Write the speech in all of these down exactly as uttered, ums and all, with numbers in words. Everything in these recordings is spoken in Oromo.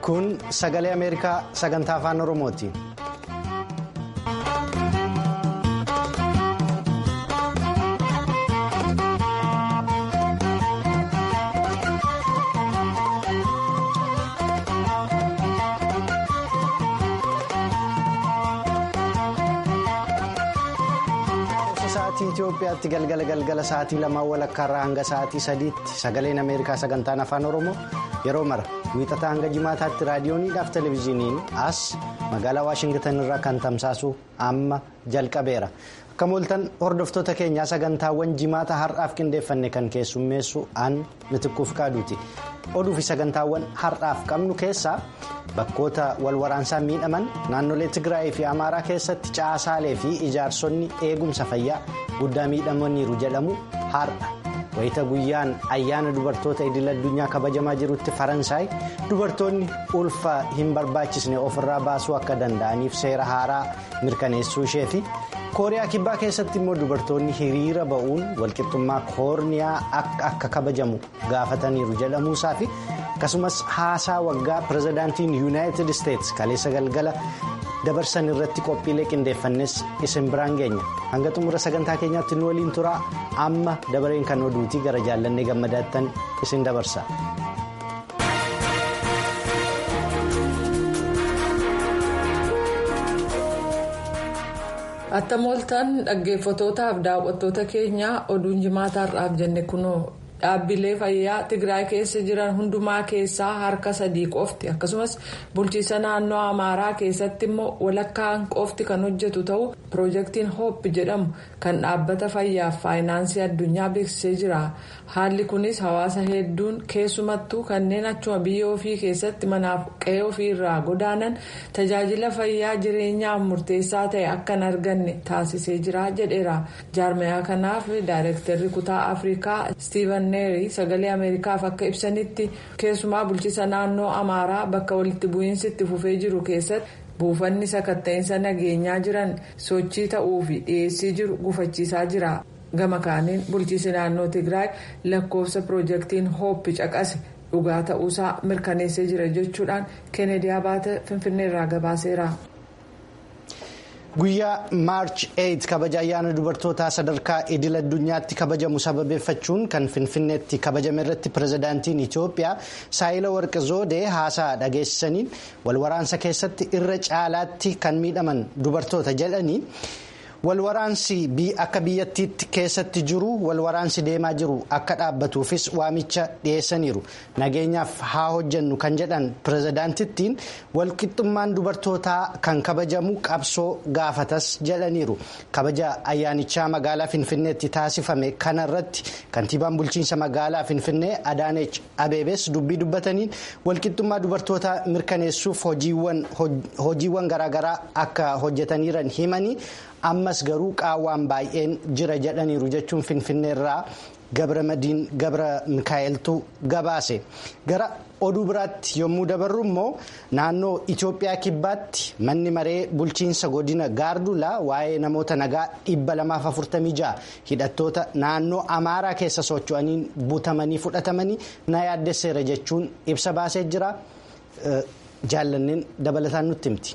Kun sagalee Ameerikaa sagantaa afaan Oromooti. Itoophiyaatti galgala galgala sa'aatii lamaa walakkaarraa hanga sa'aatii sadiitti sagaleen Ameerikaa sagantaan afaan Oromoo yeroo mara wiixataa hanga jimaataatti raadiyooniidhaaf televezyiiniin as magaalaa Waashingtan irraa kan tamsaasu amma jalqabeera. Akka mooltan hordoftoota keenyaa sagantaawwan jimaata har'aaf qindeeffanne kan keessummeessu an Mitiquuf Qaaduuti. Oduu fi sagantaawwan har'aaf qabnu keessaa bakkoota walwaraansaan miidhaman naannolee Tigraay fi Amaaraa keessatti caasaalee fi ijaarsonni eegumsa fayyaa guddaa miidhamaniiru jedhamu har'a wayita guyyaan ayyaana dubartoota idil addunyaa kabajamaa jirutti Faransaay dubartoonni ulfa hin barbaachisne ofirraa baasuu akka danda'aniif seera haaraa mirkaneessuu ishee fi kooriyaa kibbaa keessatti immoo dubartoonni hiriira ba'uun walqixxummaa koorniyaa akka kabajamu gaafataniiru jedhamuusaa fi akkasumas haasaa waggaa pirezidaantiin yuunaayitid isteetsi kaleessa galgala dabarsan irratti qophiilee qindeeffannes isin biraan geenya hanga xumura sagantaa keenyaatti nu waliin turaa amma dabareen kan oduutii gara jaallannee gammadaattan isin dabarsa. Attam ooltan dhaggeeffatootaaf daawwattoota keenya oduun jimaata har'aaf jenne kunoo dhaabbilee fayyaa Tigraay keessa jiran hundumaa keessaa harka sadii qofti akkasumas bulchiisa naannoo Amaaraa keessatti immoo walakkaan qofti kan hojjetu ta'u piroojeektiin hoop jedhamu kan dhaabbata fayyaaf faayinaansii addunyaa beeksisee jira. Haalli kunis hawaasa hedduun keessumattuu kanneen achuma biyya ofii keessatti manaaf qe'ee ofii irraa godaanan tajaajila fayyaa jireenyaaf murteessaa ta'e akka hin arganne taasisee jira jedheera. Jaarmayaa kanaaf daayireektarri kutaa Afrikaa Steven sagalee Ameerikaaf akka ibsanitti keessumaa bulchiisa naannoo Amaaraa bakka walitti bu'iinsi itti fufee jiru keessatti buufanni sakatta'insa nageenyaa jiran sochii ta'uu fi dhiyeessii jiru gufachiisaa jira. Gama kaaniin bulchiisi naannoo Tigraay lakkoofsa piroojeektiin hooppi caqase dhugaa ta'uusaa mirkaneessee jira jechuudhaan Keeneedii Abaate Finfinneerraa gabaaseera. Guyyaa maarch eight kabaja ayyaana dubartootaa sadarkaa idil addunyaatti kabajamu sababeeffachuun kan Finfinneetti kabajame irratti pirezidaantiin Itoophiyaa Saayila Warqi Zoodee haasaa dhageessisaniin walwaraansa keessatti irra caalaatti kan miidhaman dubartoota jedhanii walwaraansi akka biyyattiitti keessatti jiru walwaraansi deemaa jiru akka dhaabbatuufis waamicha dhiyeessaniiru. Nageenyaaf haa hojjennu kan jedhan pirezidaantittiin walqixxummaan dubartootaa kan kabajamu qabsoo gaafatas jedhaniiru. Kabaja ayyaanichaa magaalaa Finfinneetti taasifame kanarratti kantiibaan bulchiinsa magaalaa Finfinnee Adaaneech Abeebees dubbii dubbataniin walqixxummaa dubartootaa mirkaneessuuf hojiiwwan garaagaraa akka hojjetaniiran himanii ammas garuu qaawwaan baay'een jira jedhaniiru jechuun Finfinneerraa Gabra Madiin Gabra Mikaa'eltu gabaase. Gara oduu biraatti yommuu dabarru immoo naannoo Itoophiyaa kibbaatti manni maree bulchiinsa godina Gaardulaa waa'ee namoota nagaa dhibba lamaaf afurtamii ja'a hidhattoota naannoo Amaaraa keessa socho'aniin butamanii fudhatamanii na yaaddesseera jechuun ibsa baasee jira. Jaallanneen dabalataan nutti himti.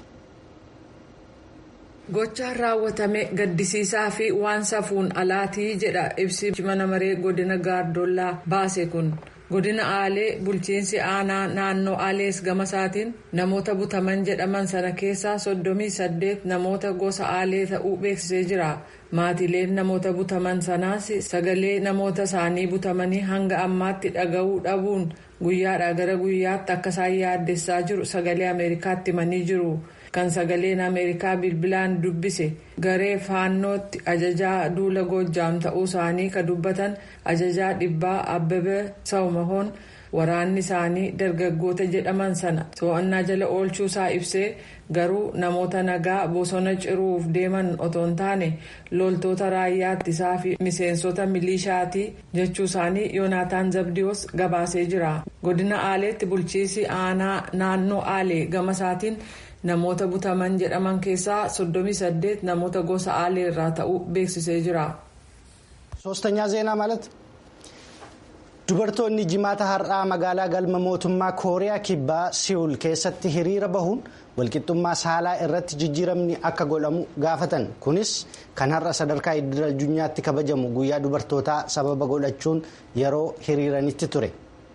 Gochaan raawwatame gaddisiisaa fi waan safuun alaatii jedha ibsi mana maree godina Gaardollaa baase kun. Godina Aalee bulchiinsi aanaa naannoo Aalees gama isaatiin namoota butaman jedhaman sana keessaa soddomii saddeet namoota gosa Aalee ta'uu beeksisee jira. Maatileen namoota butaman sanaas sagalee namoota isaanii butamanii hanga ammaatti dhaga'uu dhabuun guyyaadhaa gara guyyaatti akka isaan yaaddessaa jiru sagalee Ameerikaatti himanii jiru. Kan sagaleen Ameerikaa bilbilaan dubbise garee faannootti ajajaa duula Goojjaam ta'uu isaanii ka dubbatan ajajaa dhibbaa Abbabee Sawmahoon waraanni isaanii dargaggoota jedhaman sana to'annaa jala oolchuu isaa ibsee garuu namoota nagaa bosona ciruuf deeman otoo hin taane loltoota raayyaa ittisaa fi miseensota milishaati jechuu isaanii Yoonaataan Zabdiyoos gabaasee jira. Godina Aaleetti bulchiisi aanaa naannoo Aalee gama isaatiin namoota butaman jedhaman keessaa soddomii saddeet namoota gosa Aalee irraa ta'uu beeksisee jira. Soostanya zeenaa ማለት Dubartoonni jimaata har'aa magaalaa galma mootummaa Kooriyaa Kibbaa Siwul keessatti hiriira bahuun walqixxummaa saalaa irratti jijjiiramni akka godhamu gaafatan. Kunis kan har'a sadarkaa idil addunyaatti kabajamu guyyaa dubartootaa sababa godhachuun yeroo hiriiranitti ture.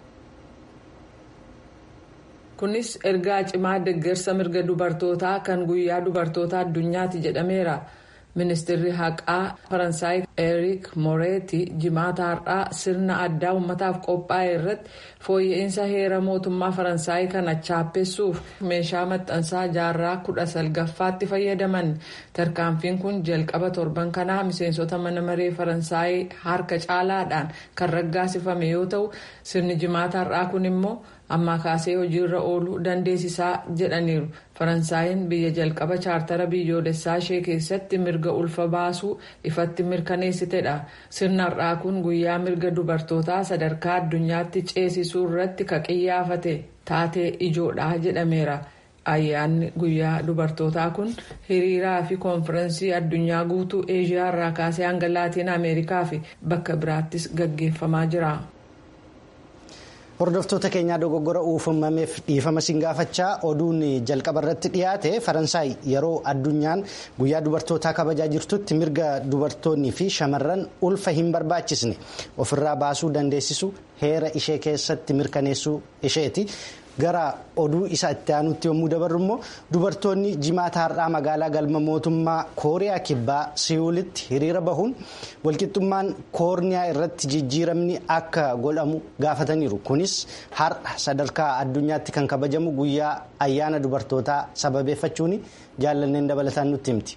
Kunis ergaa cimaa deeggarsa mirga dubartootaa kan guyyaa dubartootaa addunyaatti jedhameera. Ministeerri haqaa Faransaay Eriik Moreeti jimaata har'aa sirna addaa uummataaf qophaa'e irratti fooyya'insa heera mootummaa Faransaay kana chaappessuuf meeshaa maxxansaa jaarraa kudha salgaffaatti fayyadaman. Tarkaanfiin kun jalqaba torban kanaa miseensota mana maree Faransaay harka caalaadhaan kan raggaasifame yoo ta'u sirni jimaata har'aa kun immoo amma kaasee hojiirra ooluu dandeessisaa jedhaniiru. Faransaayinn biyya jalqaba chaartara biyyoolessaa ishee keessatti mirga ulfa baasuu ifatti mirkaneessitedha. Sirna har'aa kun guyyaa mirga dubartootaa sadarkaa addunyaatti ceesisuu irratti kan xiyyeeffate taatee ijoodha jedhameera. Ayyaanni guyyaa dubartootaa kun hiriiraa fi koonfirensii addunyaa guutuu Eeshiyaa irraa kaasee hanga Laatiin Ameerikaa fi bakka biraattis gaggeeffamaa jira. Hordoftoota keenyaa dogoggora uumameef dhiifama siin gaafachaa oduun jalqaba irratti dhiyaate Faransaay yeroo addunyaan guyyaa dubartootaa kabajaa jirtutti mirga dubartoonnii fi shamarran ulfa hin barbaachisne ofirraa baasuu dandeessisu heera ishee keessatti mirkaneessuu isheeti. Gara oduu isa itti aanutti yommuu dabarru immoo dubartoonni jimaata har'aa magaalaa galma mootummaa Kooriyaa Kibbaa Siwulitti hiriira bahuun walqixxummaan koorniyaa irratti jijjiiramni akka godhamu gaafataniiru. Kunis har'a sadarkaa addunyaatti kan kabajamu guyyaa ayyaana dubartootaa sababeeffachuun jaallanneen dabalataan nutti himti.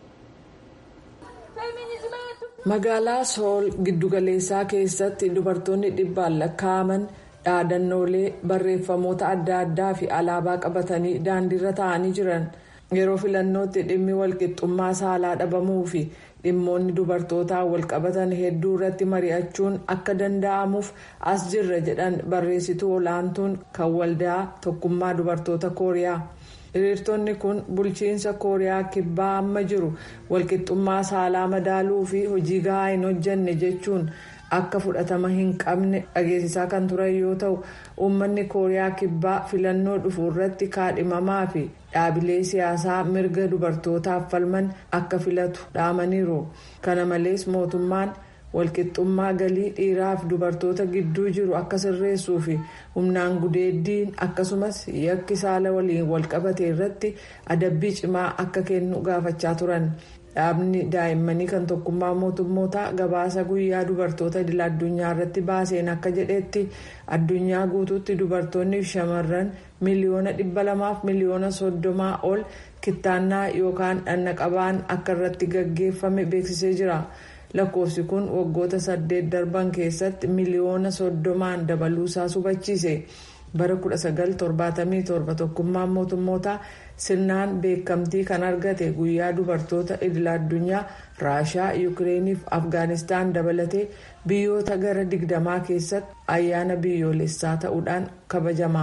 Magaalaa Sool giddugaleessaa keessatti dubartoonni dhibbaan lakkaa'aman dhaadannoolee barreeffamoota adda addaa fi alaabaa qabatanii daandiirra taa'anii jiran. Yeroo filannootti dhimmi walqixxummaa saalaa dhabamuu fi dhimmoonni dubartootaa walqabatan hedduu irratti mari'achuun akka danda'amuuf as jirra jedhan barreessituu olaantuun kan waldaa tokkummaa dubartoota Kooriyaa. Hiriirtonni kun bulchiinsa Kooriyaa Kibbaa amma jiru walqixxummaa saalaa madaaluu fi hojii gahaa hin hojjenne jechuun akka fudhatama hin qabne dhageessisaa kan turan yoo ta'u uummanni Kooriyaa Kibbaa filannoo dhufu irratti kaadhimamaa fi dhaabilee siyaasaa mirga dubartootaaf falman akka filatu dhaamaniiru. Kana malees mootummaan walqixxummaa galii dhiiraaf dubartoota gidduu jiru akka sirreessuu fi humnaan gudeeddiin akkasumas yakki saala waliin walqabate irratti adabbii cimaa akka kennu gaafachaa turan. Dhaabni daa'immanii kan tokkummaa mootummootaa gabaasa guyyaa dubartoota idil addunyaa irratti baaseen akka jedhetti addunyaa guutuutti dubartoonni fi shamarran miliyoona dhibba lamaaf miliyoona soddomaa ol kittaannaa yookaan dhannaqabaan akka irratti gaggeeffame beeksisee jira. Lakkoofsi kun waggoota saddeet darban keessatti miliyoona soddomaan dabaluusaa hubachiise. Bara kudha sagal torbaatamii torba tokkummaan mootummootaa sirnaan beekamtii kan argate guyyaa dubartoota idil addunyaa Raashaa, Yuukireenii fi Afgaanistaan dabalatee biyyoota gara digdamaa keessatti ayyaana biyyoolessaa ta'uudhaan kabajama.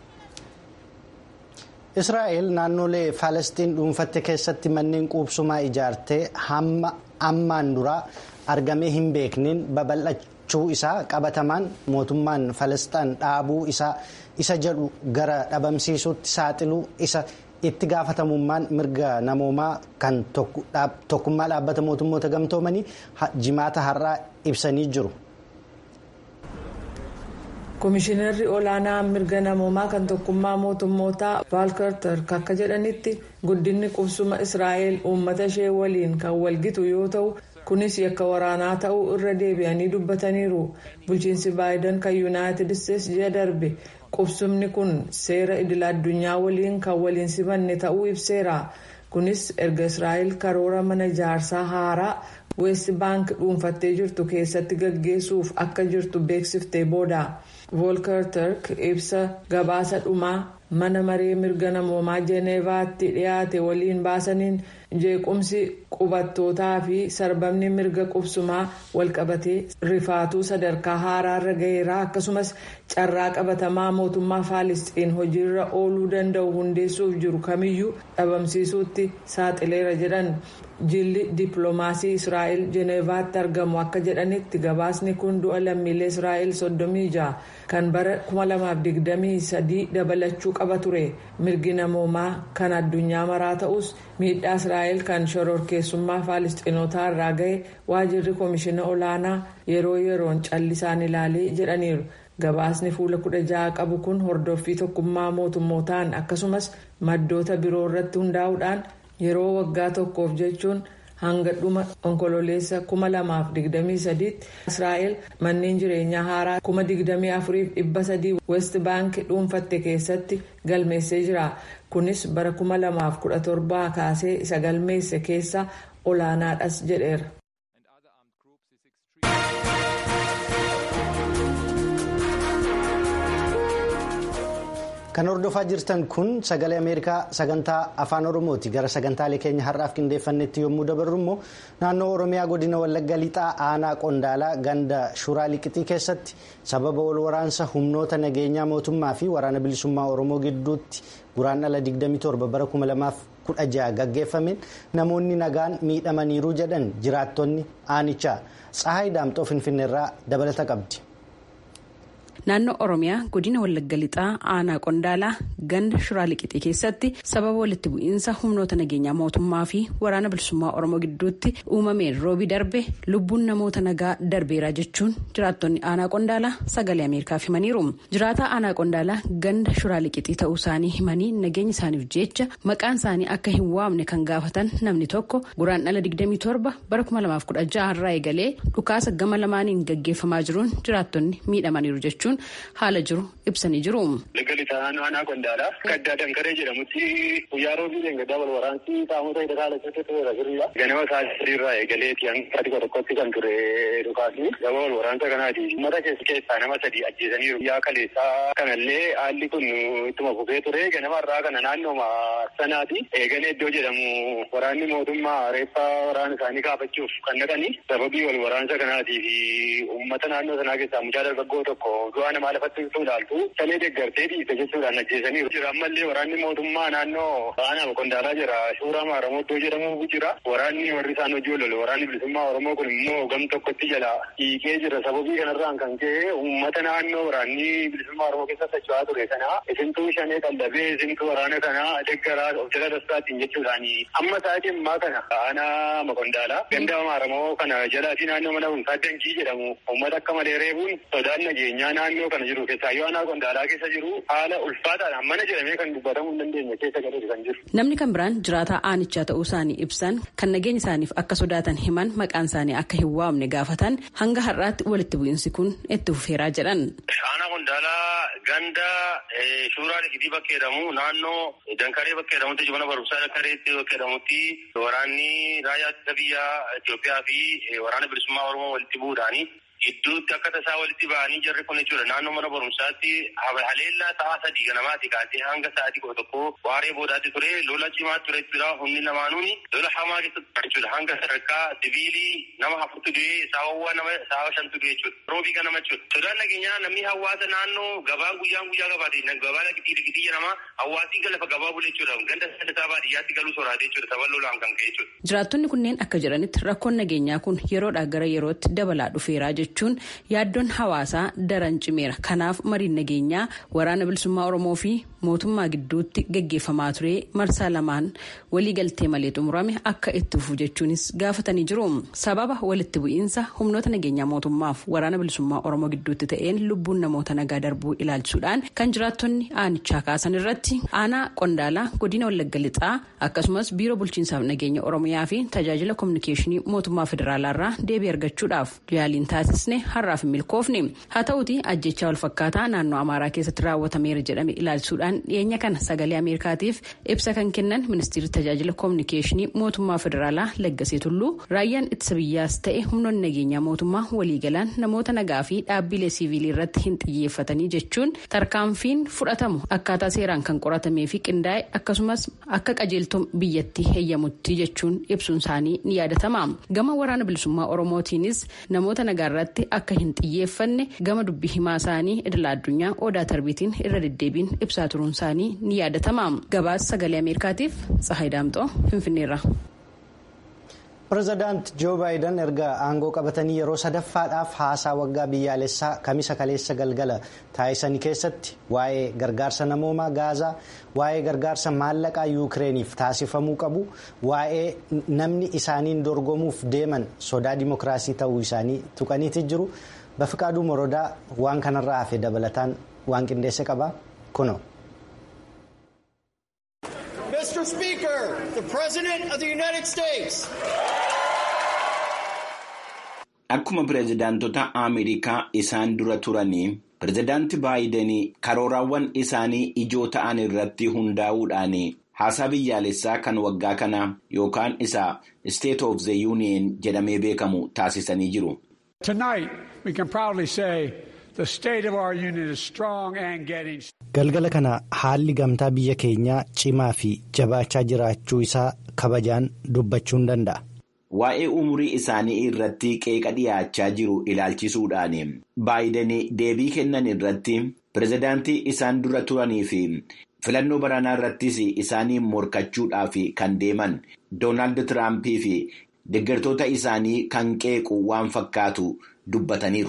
Israa'el naannolee Faalestiin dhuunfatte keessatti manneen quubsumaa ijaartee hamma ammaan duraa argamee hin beekneen babal'achuu isaa qabatamaan mootummaan Faalestiin dhaabuu isaa isa jedhu gara dhabamsiisuutti saaxiluu isa itti gaafatamummaan mirga namoomaa kan tokkummaa dhaabbata mootummoota gamtoomanii jimaata har'aa ibsanii jiru. Komishinarri olaanaa mirga namoomaa kan tokkummaa mootummootaa Volker Turk akka jedhanitti guddinni qubsuma Israa'el uummata ishee waliin kan walgitu yoo ta'u kunis yakka waraanaa ta'uu irra deebi'anii dubbataniiru. Bulchiinsi Baayiden kan Yuunaayitid Isteetsi ji'a darbe qubsumni kun seera idil addunyaa waliin kan waliin simanne ta'uu ibseera. Kunis erga Israa'el karoora mana ijaarsaa haaraa West Bank dhuunfattee jirtu keessatti gaggeessuuf akka jirtu beeksiftee booda. Volker Turk ibsa gabaasa dhumaa mana maree mirga namoomaa Jeneevaatti dhiyaate waliin baasaniin jeequmsi qubattootaa fi sarbamni mirga qubsumaa walqabatee rifaatuu sadarkaa haaraarra ga'eera akkasumas carraa qabatamaa mootummaa Faalisxiin hojiirra ooluu danda'u hundeessuuf jiru kamiyyuu dhabamsiisuutti saaxileera jedhan. Jilli dippiloomaasii Israa'el Jeneevaatti argamu akka jedhanitti gabaasni kun du'a lammiilee Israa'el soddomii ja'a kan bara kuma lamaaf digdamii sadii dabalachuu qaba ture. Mirgi namoomaa kan addunyaa maraa ta'us miidhaa Israa'el kan shororkeessummaa Faalisxiinotaa irraa ga'e waajirri koomishina olaanaa yeroo yeroon callisaan ilaalee jedhaniiru. Gabaasni fuula kudha ja'a qabu kun hordoffii tokkummaa mootummootaan akkasumas maddoota biroo irratti hundaa'uudhaan yeroo waggaa tokkoof jechuun hanga dhuma onkololeessa kuma lamaaf digdamii sadiitti Israa'el manneen jireenyaa haaraa kuma digdamii afuriif dhibba sadii West Bank dhuunfatte keessatti galmeessee jira. Kunis bara kuma lamaaf kudha torbaa kaasee isa galmeesse keessa olaanaadhas jedheera. Kan hordofaa jirtan kun sagalee Ameerikaa sagantaa afaan Oromooti. Gara sagantaalee keenya har'aaf qindeeffannetti yommuu dabarru immoo naannoo Oromiyaa godina Wallagga Lixaa aanaa Qondaalaa ganda Shuraa Liqixii keessatti sababa wal waraansa humnoota nageenyaa mootummaa fi waraana bilisummaa Oromoo gidduutti guraandhala digdamii torba bara kuma lamaaf kudha ja'a gaggeeffameen namoonni nagaan miidhamaniiru jedhan jiraattonni aanichaa. Tsahaay Daamxoo Finfinneerraa dabalata qabdi. Naannoo Oromiyaa godina Wallagga Lixaa aanaa Qondaalaa ganda Shuraa Liqixii keessatti sababa walitti bu'iinsa humnoota nageenyaa mootummaa fi waraana bilisummaa Oromoo gidduutti uumameen roobii darbe lubbuun namoota nagaa darbeera jechuun jiraattonni aanaa Qondaalaa sagalee Ameerikaaf himaniiru. Jiraataa aanaa Qondaalaa ganda Shuraa Liqixii ta'uu isaanii himanii nageenya isaaniif jecha maqaan isaanii akka hin waamne kan gaafatan namni tokko guraandhala digdamii torba bara kuma lamaaf kudha ja'a irraa eegalee dhukaasa gama lamaaniin gaggeeffamaa jiruun jiraattonni miidhamaniiru jechuun haala jiru ibsanii jiru. Liqili ta'an aanaa Qondaalaa gaddaa dankaree jedhamutti guyyaa roobii gaddaa wal waraansi qaamota hidhataa lachatti ture jirudha. Ganama sadiirraa eegaleeti hanga xiqqoo tokkotti kan ture dhukaasni gaba wal waraansa kanaati. Uummata keessaa nama sadii ajjeesaniiru. Guyyaa kaleessaa kanallee haalli kun ittuma fufee ture. Ganama irraa kana naannooma sanaati eegalee iddoo jedhamu waraanni mootummaa reeffa waraana isaanii kaafachuuf kan dhaqanii sababii wal waraansa kanaatii fi uummata naannoo sanaa keessaa mucaa dargaggoo tokko du'aa nama lafatti ilaaltu salee deeggartee dhiise jechuudhaan ajjeesaniiru. Jira ammallee waraanni mootummaa naannoo aanaa Qondaalaa jira. Shuuraa Maaramoo iddoo jedhamu jira. Waraanni warri isaan hojii lolu waraanni bilisummaa Oromoo kun immoo gam tokkotti jala hiikee jira. Sababii kanarraan kan ka'e uummata naannoo waraanni bilisummaa Oromoo keessa socho'aa ture kana isintuu shanee qallabee isintuu waraana kana deeggaraa of jala dastaattiin jechuudhaan amma sa'aatii ammaa kana aanaa Qondaalaa ganda Maaramoo kana jalaa fi naannoo mana hundaa dankii jedhamu uummata akka malee reebuun sodaan nageenyaa naannoo kana jiru keessaa yoo aanaa Qondaalaa keessa jiru haala ulfaataadhaan mana jedhamee kan dubbatamuu hin dandeenye keessa galee kan jiru. Namni kan biraan jiraataa aanichaa ta'uu isaanii ibsan kan nageenya isaaniif akka sodaatan himan maqaan isaanii akka hin waamne gaafatan hanga har'aatti walitti bu'iinsi kun itti fufeeraa jedhan. Aanaa Qondaalaa ganda Shuuraa Liqixii bakka jedhamu naannoo Dankaree bakka jedhamutti mana barumsaa Dankareetti bakka jedhamutti waraanni raayyaa ittisa biyyaa Itoophiyaa fi waraana bilisummaa Oromoo walitti bu'uudhaani gidduutti akka tasaa walitti ba'anii jirri kun jechuudha. Naannoo mana barumsaatti haleellaa ta'aa sadii ganamaati kaasee hanga sa'aatii kudha tokko waaree boodaatti ture lola cimaa ture jechuudha. Humni lamaanuuni lola hamaa keessatti jechuudha. Hanga sadarkaa sibiilii nama afurtu du'ee saawwa nama saawwa shantu du'ee jechuudha. Roobii ganama jechuudha. Sodaan nageenyaa namni hawaasa naannoo gabaan guyyaan guyyaa gabaate gabaa liqitii liqitii jedhama hawaasii galafa gabaa bule jechuudha. Ganda sadataa baadiyyaatti galuu soraatee jechuudha. Sababa lolaan kan ka'e jechuudha. Jiraattonni kunneen akka jedhanitti rakkoon nageenyaa kun yeroodhaa gara yerootti dabalaa dhufeeraa jechuun yaaddoon hawaasaa daran cimeera. Kanaaf mariin nageenyaa waraana bilisummaa Oromoo fi mootummaa gidduutti gaggeeffamaa ture marsaa lamaan waliigaltee malee xumurame akka itti fufu jechuunis gaafatanii jiru. Sababa walitti bu'iinsa humnoota nageenyaa mootummaaf waraana bilisummaa Oromoo gidduutti ta'een lubbuun namoota nagaa darbuu ilaalchuudhaan kan jiraattonni aanichaa kaasan irratti aanaa Qondaalaa godina Wallagga Lixaa akkasumas biiroo bulchiinsaaf nageenya Oromiyaa fi tajaajila kominikeeshinii mootummaa federaalaarraa deebii argachuudhaaf yaaliin taasise taasisne har'aaf hin milkoofne. Haa ta'uti ajjechaa walfakkaataa naannoo Amaaraa keessatti raawwatameera jedhame ilaalchuudhaan dhiyeenya kana sagalee Ameerikaatiif ibsa kan kennan ministeerri tajaajila koominikeeshinii mootummaa federaalaa Laggasee Tulluu raayyaan ittisa biyyaas ta'e humnoonni nageenyaa mootummaa waliigalaan namoota nagaa fi dhaabbilee siivilii irratti hin xiyyeeffatanii jechuun tarkaanfiin fudhatamu akkaataa seeraan kan qoratamee fi qindaa'e akkasumas akka qajeeltoo biyyattii heeyyamutti jechuun ibsuun isaanii ni yaadatama. Gama waraana bilisummaa Oromootiinis namoota nagaa irratti akka hin xiyyeeffanne gama dubbii himaa isaanii idil addunyaa Odaa Tarbiitiin irra deddeebiin ibsaa turuun isaanii ni yaadatama. Gabaasa sagalee Ameerikaatiif Tsahaay Daamxoo Finfinneerra. Pireezidaant Joo Baayiden erga aangoo qabatanii yeroo sadaffaadhaaf haasaa waggaa biyyaalessaa kamisa kaleessa galgala taasisanii keessatti waa'ee gargaarsa namoomaa Gaazaa, waa'ee gargaarsa maallaqaa Yuukireeniif taasifamuu qabu, waa'ee namni isaaniin dorgomuuf deeman sodaa dimokiraasii ta'uu isaanii tuqaniiti jiru. Bafiqaaduu Morodaa waan kanarraa hafe dabalataan waan qindeesse qaba kuno. Mister Speaker, the President of the United States. Akkuma pireezidaantota Ameerikaa isaan dura turanii, pireezidaanti Baayiden karooraawwan isaanii ijoo ta'an irratti hundaa'uudhaan haasaa biyyaalessaa kan waggaa kana yookaan isa State of the Union jedhamee beekamu taasisanii jiru. Tonight, we can proudly say the state of our union is strong and getting. Galgala kana haalli gamtaa biyya keenyaa cimaa fi jabaachaa jiraachuu isaa kabajaan dubbachuun danda'a. Waa'ee umurii isaanii irratti qeeqa dhiyaachaa jiru ilaalchisuudhaan Baayiden deebii kennan irratti pireezidaantii isaan dura turanii fi filannoo baranaa irrattis isaanii morkachuudhaaf kan deeman Doonaald Tiraampii fi deeggartoota isaanii kan qeequ waan fakkaatu dubbataniiru.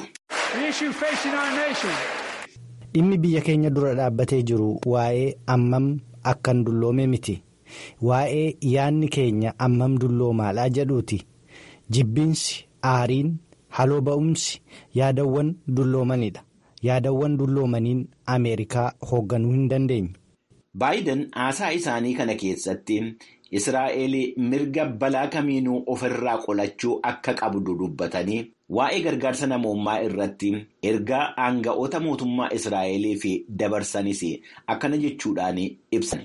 Dhimmi biyya keenya dura dhaabbatee jiru waa'ee ammam akkan dulloome miti. Waa'ee yaanni keenya ammam dulloomaadhaa jedhuuti. Jibbiinsi, aariin, haloo ba'umsi yaadawwan dulloomanidha. Yaadawwan dulloomaniin Ameerikaa hoogganuu hin dandeenye. Baayiden haasaa isaanii kana keessatti Israa'eel mirga balaa kamiinuu ofirraa qolachuu akka qabdu dubbatanii waa'ee gargaarsa namoomaa irratti ergaa aanga'oota mootummaa Israa'eeliif dabarsanis akkana jechuudhaan ibsan.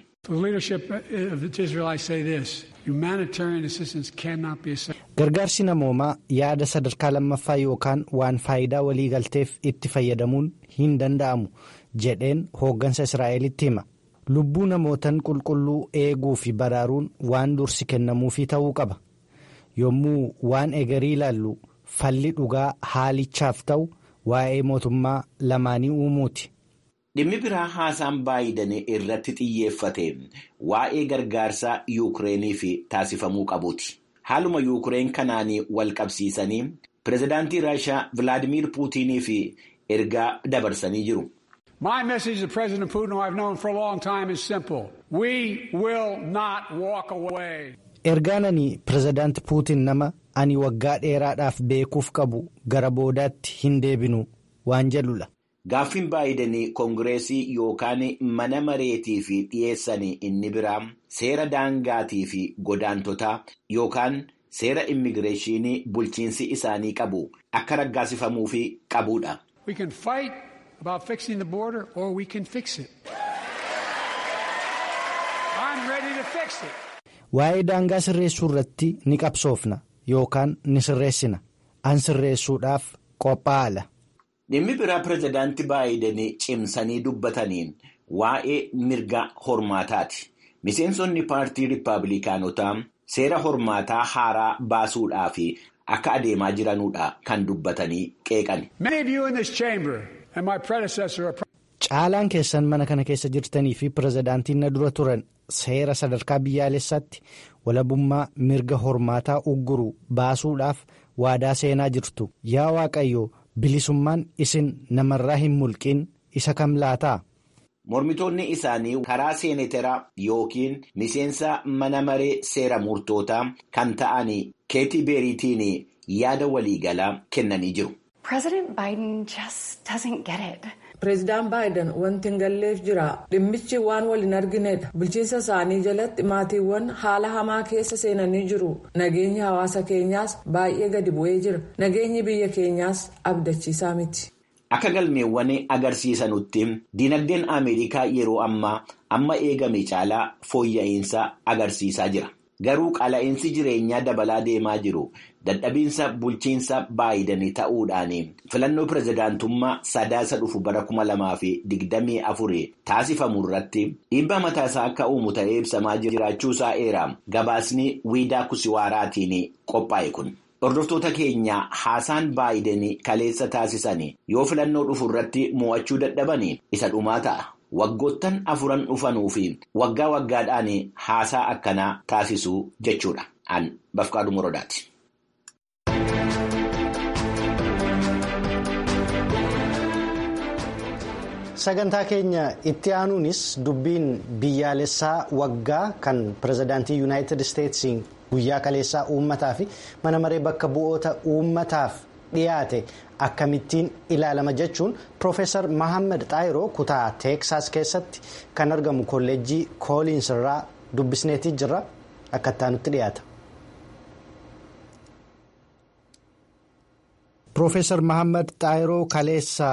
Gargaarsi namoomaa yaada sadarkaa lammaffaa yookaan waan faayidaa waliigalteef itti fayyadamuun hin danda'amu jedheen hooggansa Israa'eelitti hima. Lubbuu namootan qulqulluu eeguu fi baraaruun waan dursi kennamuufii ta'uu qaba. Yommuu waan egerii ilaallu falli dhugaa haalichaaf ta'u waa'ee mootummaa lamaanii uumuuti. Dhimmi biraa haasaan Baayiden irratti xiyyeeffate waa'ee gargaarsa Yuukireeniif taasifamuu qabuuti. Haaluma Yuukireen kanaan wal qabsiisanii pireezidaantii Raashiyaa Vilaadimiir Puutiiniif ergaa dabarsanii jiru. My message to President Putin, who I've known for a long time, is simple. We will not walk away. Ergaan ani pireezidaanti Puutiin nama ani waggaa dheeraadhaaf beekuuf qabu gara boodaatti hin deebinu waan jedhudha. Gaaffiin Baayiden koongireesii yookaan mana mareetiif dhiyeessan inni biraa seera daangaatii fi godaantotaa yookaan seera immigireeshinii bulchiinsi isaanii qabu akka raggaasifamuuf qabudha. We can fight about fixing the border or we can fix it. I'm ready to fix it. Waa'ee daangaa sirreessuu irratti ni qabsoofna yookaan ni sirreessina. An sirreessuudhaaf qophaa'ala. Dhimmi biraa pireezidaanti Baayiden cimsanii dubbataniin waa'ee mirga hormaataati. Miseensonni paartii Riippaabilikaanotaa seera hormaataa haaraa baasuudhaaf akka adeemaa jiranudha kan dubbatanii qeeqan. Caalaan keessan mana kana keessa jirtanii fi pireezidaantiin na dura turan seera sadarkaa biyyaalessaatti walabummaa mirga hormaataa ugguru baasuudhaaf waadaa seenaa jirtu. Yaa Waaqayyo, bilisummaan isin namarraa hin mulqin isa kam laataa? Mormitoonni isaanii karaa seeneteraa yookiin miseensa mana maree seera murtootaa kan ta'an Keetii Beeriitiin yaada waliigalaa kennanii jiru. President Biden just doesn't get it. Pireezidaan Baayiden wanti hin galleef jira. Dhimmichi waan wal hin arginedha. Bulchiinsa isaanii jalatti maatiiwwan haala hamaa keessa seenanii jiru. Nageenyi hawaasa keenyaas baay'ee gadi bu'ee jira. Nageenyi biyya keenyaas abdachiisaa miti. Akka galmeewwan agarsiisanutti dinagdeen Ameerikaa yeroo ammaa amma eegame caalaa fooyya'insa agarsiisaa jira. Garuu qaala'insi jireenyaa dabalaa deemaa jiru dadhabiinsa bulchiinsa Baayiden ta'uudhaan filannoo pirezidaantummaa sadaasa dhufu bara kuma lamaa fi digdamii afurii taasifamu irratti dhiibbaa mataasaa akka uumu ta'ee ibsamaa jiraachuusaa eera gabaasni Wiidaa Kusiwaaraatiin qophaa'e kun. Hordoftoota keenya haasaan Baayiden kaleessa taasisan yoo filannoo dhufu irratti mo'achuu dadhaban isa dhumaa ta'a. Waggoottan afuran dhufanuu fi waggaa waggaadhaan haasaa akkanaa taasisuu jechuudha. An Bafqaaduu Morodaati. Sagantaa keenya itti aanuunis dubbiin biyyaalessaa waggaa kan pirezidaantii Yuunaayitid Isteetsiin guyyaa kaleessaa uummataa fi mana maree bakka bu'oota uummataaf dhiyaate akkamittiin ilaalama jechuun Profeesar Mahammad Xaayiroo kutaa Teeksaas keessatti kan argamu kolleejjii Kooliins irraa dubbisneetii jirra akka ittaanutti dhiyaata. Profeesar Mahammad Xaayiroo kaleessa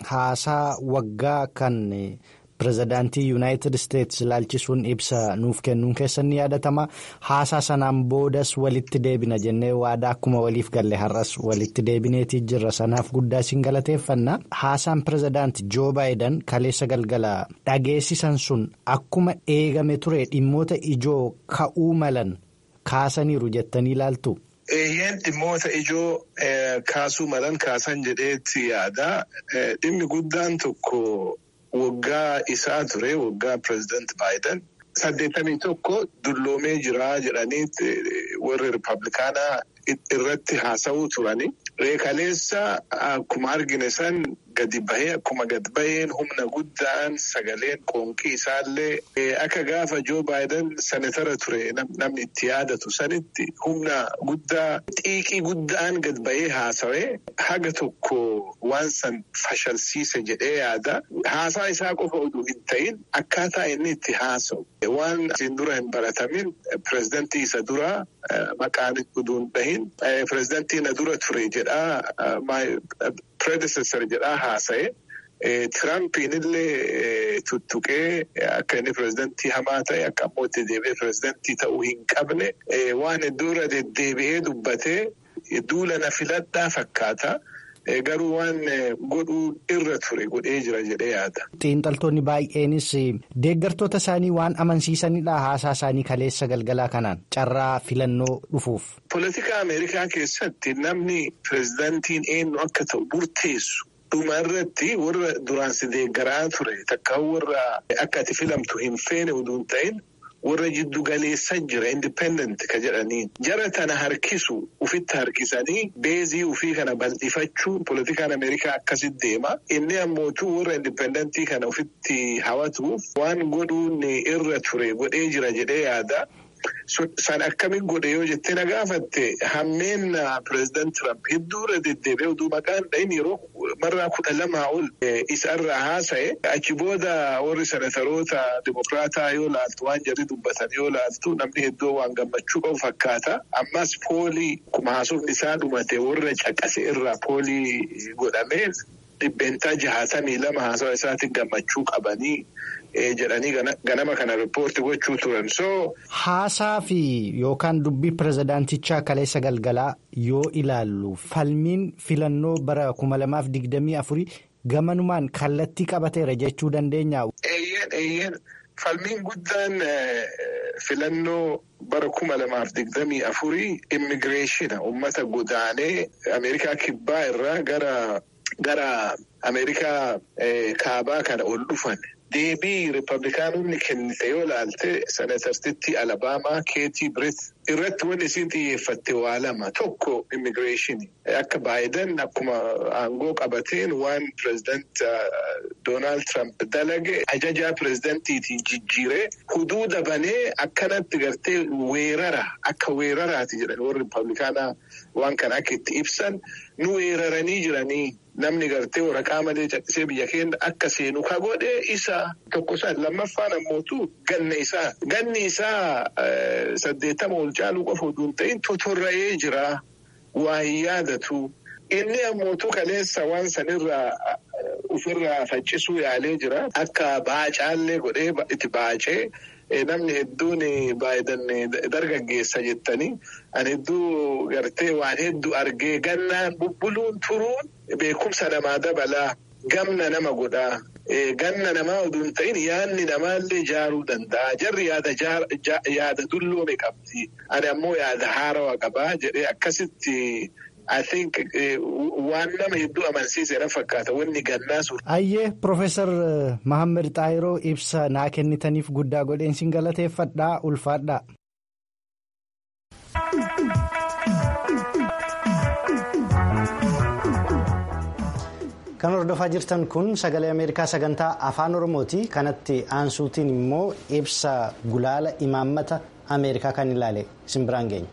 haasaa waggaa kan pirezidaantii Yuunaayitid Isteetsi ilaalchisuun ibsa nuuf kennuun keessan ni yaadatama. Haasaa sanaan boodas walitti deebina jennee waadaa akkuma waliif galle har'as walitti deebineetii jirra. Sanaaf guddaa isin galateeffanna. Haasaan pirezidaantii Joo Baayiden kaleessa galgala dhageessisan sun akkuma eegame ture dhimmoota ijoo ka'uu malan kaasaniiru jettanii ilaaltu. Eeyyeen dhimmoota ijoo kaasuu malan kaasan jedheetti yaada. Dhimmi guddaan tokko waggaa isaa ture waggaa pireezidaanti Baayiden saddeettamii tokko dulloomee jira jedhaniitti warri Rippaabilikaanaa irratti haasa'uu turani. Reekaleessa akkuma argine san gadi bahee akkuma gad baheen humna guddaan sagaleen qoonqii isaallee akka gaafa Joo Baayiden senatara ture namni itti yaadatu sanitti humna guddaa xiiqii guddaan gad bahee haasawee haga tokko waan san fashalsiise jedhee yaada. Haasaa isaa qofa oduu hin ta'in akkaataa inni itti haasa'u waan isin dura hin baratamin pireezidantii isa dura maqaan oduu hin bahin pireezidantii na dura ture jedhaa predecessor jedhaa haasa'e. Tirampiin illee tuttuqee akka inni pireezidantii hamaa ta'e akka ammoo itti deebi'ee pireezidantii ta'uu hin qabne waan dura deddeebi'ee dubbatee duula na filadhaa fakkaata. Garuu waan godhuu irra ture godhee jira jedhee yaada. Xiinxaltoonni baay'eenis deeggartoota isaanii waan amansiisanidha haasaa isaanii kaleessa galgalaa kanaan carraa filannoo dhufuuf. Politika Ameerikaa keessatti namni pireezidantiin eenyu akka ta'u murteessu dhuma irratti warra duraan si deeggaraa ture takka warra akka ati filamtu hin feene utuu hin ta'in warra jiddu galeessa jira independent ka jedhanii jara tana harkisu ufitti harkisanii beezii ufii kana bal'ifachuu politikaan Ameerikaa akkasitti deema. Inni ammootu warra independentii kana ufitti hawatuuf waan godhuun irra ture godhee jira jedhee yaada. San akkamiin godhe yoo jettee na gaafatte hammeen pireezidaant Tiraamp hedduurra deddeebi'ee oduu maqaan dhahin yeroo marraa kudha lamaa ol isarraa haasa'e achi booda warri senataroota dimokiraataa yoo laaltu waan jarri dubbatan yoo laaltu namni hedduu waan gammachuu qabu fakkaata. Ammas poolii kuma haasofni isaa dhumate warra caqase irraa poolii godhamee dhibbeentaa jahaatamii lama haasawa isaatiin gammachuu qabanii jedhanii ganama kana riippoortii gochuu turan. So haasaa fi yookaan dubbii pireezidaantichaa kaleessa galgalaa yoo ilaallu falmiin filannoo bara kuma lamaaf digdamii afurii gamanumaan kallattii qabateera jechuu dandeenya. Eeyyeen eeyyeen falmiin guddaan filannoo bara kuma lamaaf digdamii afurii immigireeshina uummata godaanee Ameerikaa kibbaa irraa gara gara Ameerikaa kaabaa kana ol dhufan. Deebii Riippaabilikaanonni kennite yoo laalte senatartitti Alabaamaa Keetii Biriit irratti wanti isiin xiyyeeffatte waa lama. Tokko immigireeshinii akka Baayiden akkuma aangoo qabateen waan pireezidaant Doonaald Tiraamp dalage ajajaa pireezidantiitiin jijjiiree huduuda banee akkanatti gartee weerara akka weeraraati jedhan warri Riippaabilikaanaa waan kana akka itti ibsan nu weeraranii jiranii namni gartee waraqaa malee callisee biyya keenya akka seenu ka godhe isa tokko san lammaffaan ammootu ganna isaa ganni isaa saddeettama ol caaluu qofa oduun ta'in totorra'ee jira waa hin yaadatu. Inni ammootu kaleessa waan sanirraa ofirraa faccisuu yaalee jira akka baacaallee godhee itti baacee. Namni hedduun Baayiden dargaggeessa jettanii ani hedduu gartee waan hedduu argee gannaan bubbuluun turuun beekumsa namaa dabalaa gamna nama godhaa ganna namaa oduun ta'in yaadni namaallee ijaaruu danda'a jarri yaada yaada dulloome qabdi ani ammoo yaada haarawaa qabaa jedhee akkasitti. I think waan nama hedduu amansiiseera fakkaata wanni gannaa sun. Ayyee Profeesar Mahammed Xaayiroo ibsa naa kennitaniif guddaa godheen sin galateeffadhaa ulfaadhaa. Kan hordofaa jirtan kun sagalee Ameerikaa sagantaa afaan Oromooti. Kanatti aansuutiin immoo ibsa gulaala imaammata Ameerikaa kan ilaale isin biraan geenya.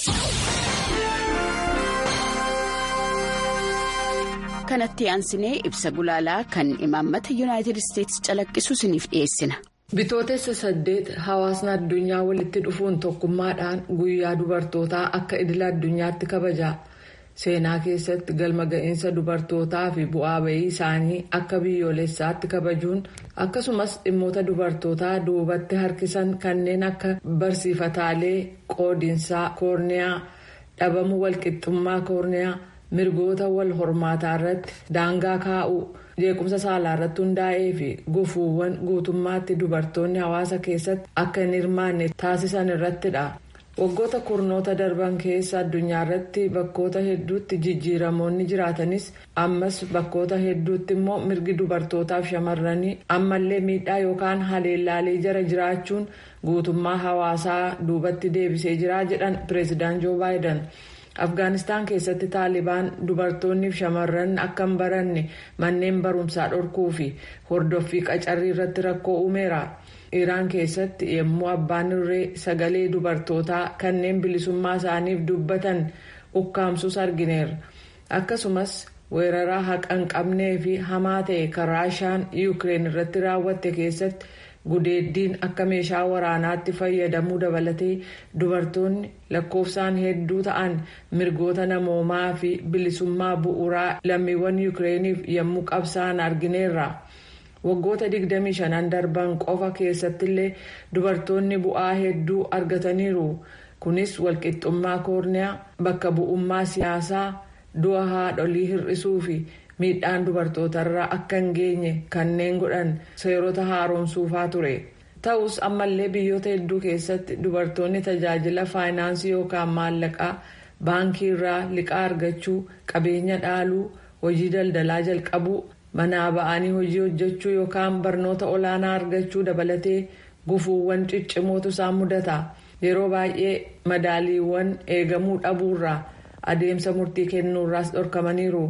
Kanatti aansinee ibsa gulaalaa kan imaammata yuunaayitid isteetsi calaqqisu isiniif dhiyeessina. Bitootessa saddeet hawaasni addunyaa walitti dhufuun tokkummaadhaan guyyaa dubartootaa akka idila addunyaatti kabaja. Seenaa keessatti galma ga'iinsa dubartootaa fi bu'aa bahii isaanii akka biyyoolessaatti kabajuun akkasumas dhimmoota dubartootaa duubatti harkisan kanneen akka barsiifataalee qoodinsaa koorniyaa dhabamuu walqixxummaa koorniyaa. Mirgoota wal hormaataa irratti daangaa kaa'uu jeequmsa saalaa irratti hundaa'ee fi gufuuwwan guutummaatti dubartoonni hawaasa keessatti akka hin hirmaanne taasisan irrattidha. Waggoota kurnoota darban keessa addunyaa irratti bakkoota hedduutti jijjiiramoonni jiraatanis ammas bakkoota hedduutti immoo mirgi dubartootaaf shamarranii ammallee miidhaa yookaan haleellaalee jara jiraachuun guutummaa hawaasaa duubatti deebisee jira jedhan pireezidaant Joo Baayiden. Afgaanistaan keessatti Taalibaan dubartoonni fi shamarran akka hin baranne manneen barumsaa dhorkuu fi hordoffii qacarrii irratti rakkoo uumeera. Iraan keessatti yommuu abbaan irree sagalee dubartootaa kanneen bilisummaa isaaniif dubbatan ukkaamsus argineera. Akkasumas weeraraa haqa hin qabnee fi hamaa ta'e kan Raashaan Yuukireen irratti raawwatte keessatti. Gudeeddiin akka meeshaa waraanaatti fayyadamuu dabalatee dubartoonni lakkoofsaan hedduu ta'an mirgoota namoomaa fi bilisummaa bu'uuraa lammiiwwan Yuukireeniif yommuu qabsa'an argineerra. Waggoota digdamii shanan darban qofa keessattillee dubartoonni bu'aa hedduu argataniiru. Kunis walqixxummaa koorniyaa bakka bu'ummaa siyaasaa du'a haadholii hir'isuu fi miidhaan dubartootarraa akka hin geenye kanneen godhan seerota haaromsuufaa ture. Ta'us ammallee biyyoota hedduu keessatti dubartoonni tajaajila faayinaansii yookaan maallaqaa baankii irraa liqaa argachuu qabeenya dhaaluu hojii daldalaa jalqabuu manaa ba'anii hojii hojjechuu yookaan barnoota olaanaa argachuu dabalatee gufuuwwan ciccimootu isaan mudata. Yeroo baay'ee madaaliiwwan eegamuu dhabuurraa adeemsa murtii kennuurraas dhorkamaniiru.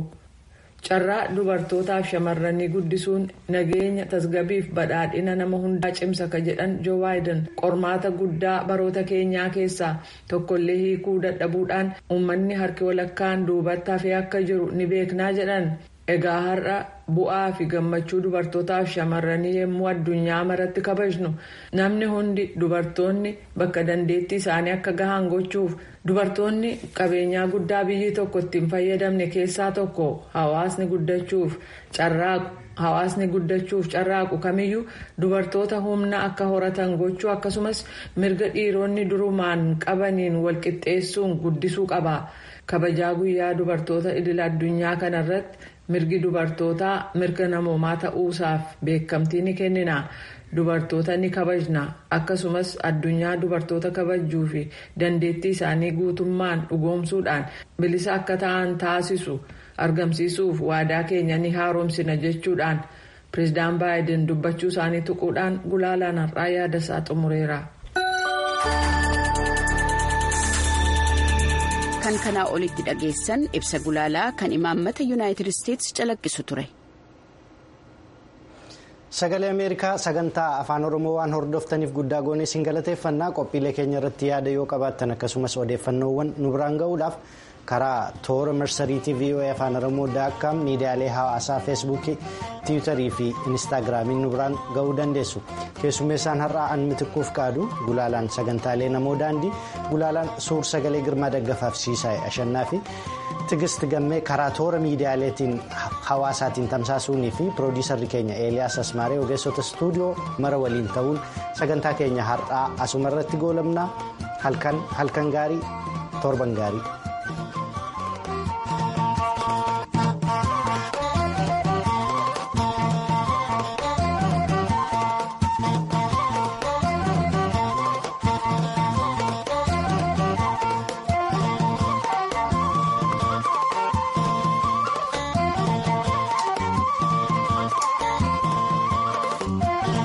Carraa dubartootaaf shamarranii guddisuun nageenya tasgabbiif badhaadhina nama hundaa cimsa ka jedhan Joo Baayiden qormaata guddaa baroota keenyaa keessaa tokkollee hiikuu dadhabuudhaan uummanni harki walakkaan duubatti hafee akka jiru ni beeknaa jedhan. Egaa har'a bu'aa fi gammachuu dubartootaaf shamarranii yommuu addunyaa maratti kabajnu namni hundi dubartoonni bakka dandeettii isaanii akka gahan gochuuf dubartoonni qabeenyaa guddaa biyyi tokko ittiin fayyadamne keessaa tokko hawaasni guddachuuf carraaqu hawaasni guddachuuf carraaqu kamiyyuu dubartoota humna akka horatan gochuu akkasumas mirga dhiironni durumaan qabaniin walqixxeessuun guddisuu qaba. Kabajaa guyyaa dubartoota idil addunyaa kanarratti mirgi dubartootaa mirga namoomaa ta'uusaaf beekamtii ni kennina. Dubartoota ni kabajna. Akkasumas addunyaa dubartoota kabajjuu fi dandeettii isaanii guutummaan dhugoomsuudhaan bilisa akka ta'an taasisu argamsiisuuf waadaa keenya ni haaromsina jechuudhaan pireezidaant Baayiden dubbachuu isaanii tuquudhaan gulaalaan har'aa yaada isaa xumureera. Kan kanaa olitti dhageessan ibsa gulaalaa kan imaammata yuunaayitid isteetsi calaqqisu ture. Sagalee Ameerikaa sagantaa afaan Oromoo waan hordoftaniif guddaa goonee isin galateeffannaa. Qophiilee keenya irratti yaada yoo qabaattan akkasumas odeeffannoowwan nu biraan ga'uudhaaf karaa toora marsariitii V O A afaan oromoo daakkaam miidiyaalee hawaasaa feesbuukii tiwiitarii fi inistaagiraamiin nu biraan ga'uu dandeessu. Keessummeessaan har'aa an mitikkuuf qaadu gulaalaan sagantaalee namoo daandii gulaalaan suur sagalee girmaa daggafaaf siisaa'e ashannaa fi tigist gammee karaa toora miidiyaaleetiin hawaasaatiin tamsaasuunii fi piroodiisarri keenya eeliyaas asmaaree ogeessota istuudiyoo mara waliin ta'uun sagantaa keenya har'aa asumarratti goolabnaa halkan gaarii torban gaarii.